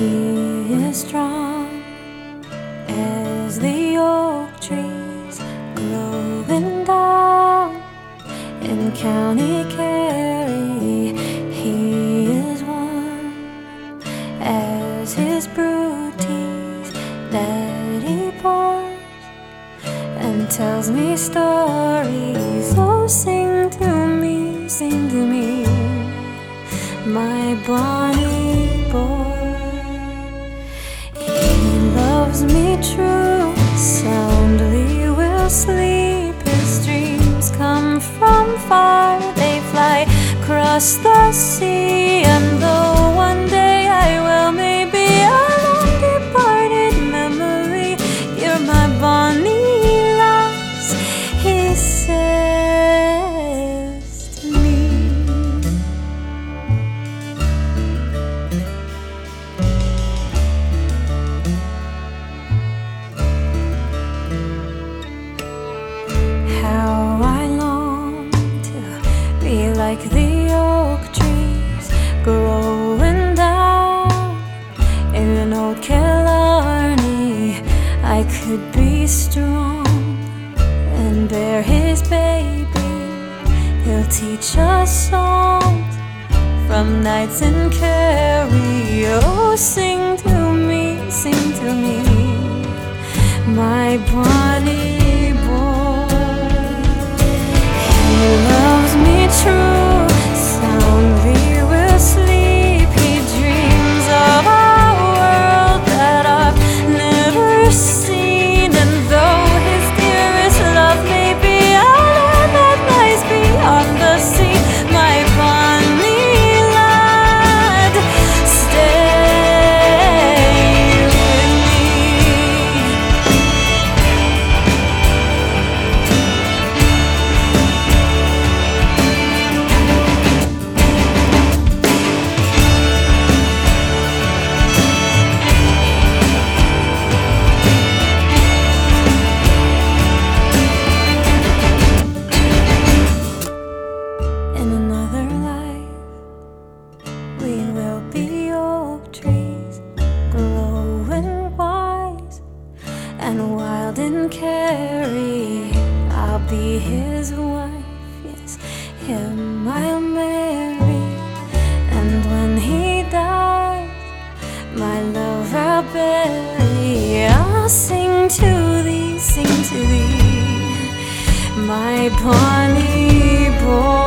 He is strong as the oak trees growing down in County Kerry. He is warm as his brewed teas that he pours and tells me stories. Oh, sing to me, my bonny boy. He loves me true, soundly will sleep. His dreams come from far, they fly across the sea. And though one day I will maybe a long departed memory, you're my bonny lass, he says to me. How I long to be like the oak trees growing down in Old Killarney. I could be strong and bear his baby. He'll teach us songs from nights in Kerry. Oh, sing to me, my bonny boy. He loves me true, soundly will sleep. He dreams of a world that I've never seen. And though his dearest love may be a land that lies beyond the sea, my bonny lad, stay with me. In another life, we will be oak trees, growing wise and wild in Kerry. I'll be his wife, yes, him I'll marry. And when he dies, my love I'll bury. I'll sing to thee, my bonny boy.